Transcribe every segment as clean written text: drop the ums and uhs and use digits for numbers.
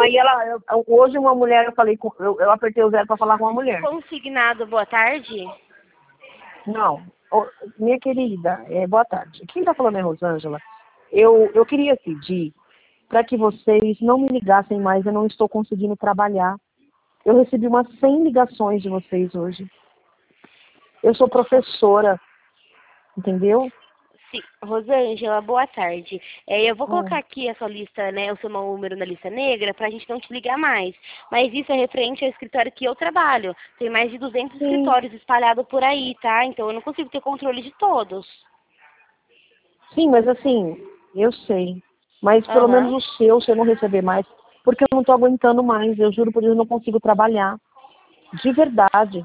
aí hoje uma mulher, eu apertei o 0 para falar com uma mulher. Consignado, boa tarde. Não, minha querida, boa tarde. Quem está falando é Rosângela. Eu queria pedir para que vocês não me ligassem mais, eu não estou conseguindo trabalhar. Eu recebi umas 100 ligações de vocês hoje. Eu sou professora, entendeu? Sim, Rosângela, boa tarde. Eu vou colocar aqui a sua lista, né, o seu número na lista negra pra gente não te ligar mais. Mas isso é referente ao escritório que eu trabalho. Tem mais de 200 Sim. escritórios espalhados por aí, tá? Então eu não consigo ter controle de todos. Sim, mas assim, eu sei. Mas pelo menos o seu, se eu não receber mais, porque eu não estou aguentando mais. Eu juro por Deus, eu não consigo trabalhar. De verdade.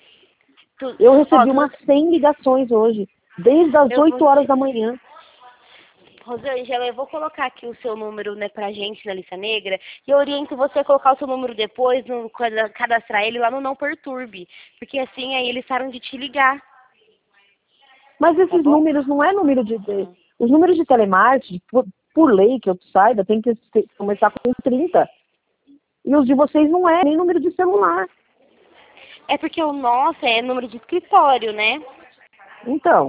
Eu recebi umas 100 ligações hoje, desde as 8 horas da manhã. Rosângela, eu vou colocar aqui o seu número, né, pra gente na lista negra e eu oriento você a colocar o seu número depois, cadastrar ele lá no Não Perturbe, porque assim aí eles param de te ligar. Mas esses números não é número de... Os números de telemarketing, por lei que eu saiba, tem que começar com 30. E os de vocês não é nem número de celular. É porque o nosso é número de escritório, né? Então,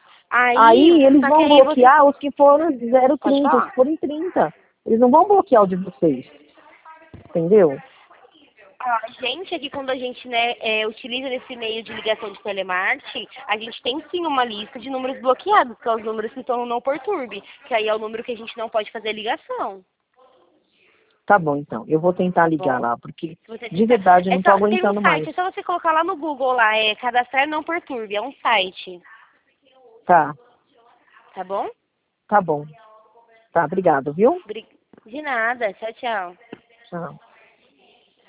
aí eles vão bloquear os que foram 0,30, os que forem 30. Eles não vão bloquear o de vocês. Entendeu? A gente aqui, quando a gente, né, utiliza esse meio de ligação de telemarketing, a gente tem sim uma lista de números bloqueados, que são os números que estão no Não Perturbe, que aí é o número que a gente não pode fazer ligação. Tá bom, então. Eu vou tentar ligar lá, porque de verdade eu não tô aguentando mais. Tem um site, é só você colocar lá no Google, lá, cadastrar Não Perturbe, é um site. Tá. Tá bom? Tá bom. Tá, obrigado, viu? De nada, tchau, tchau. Tchau.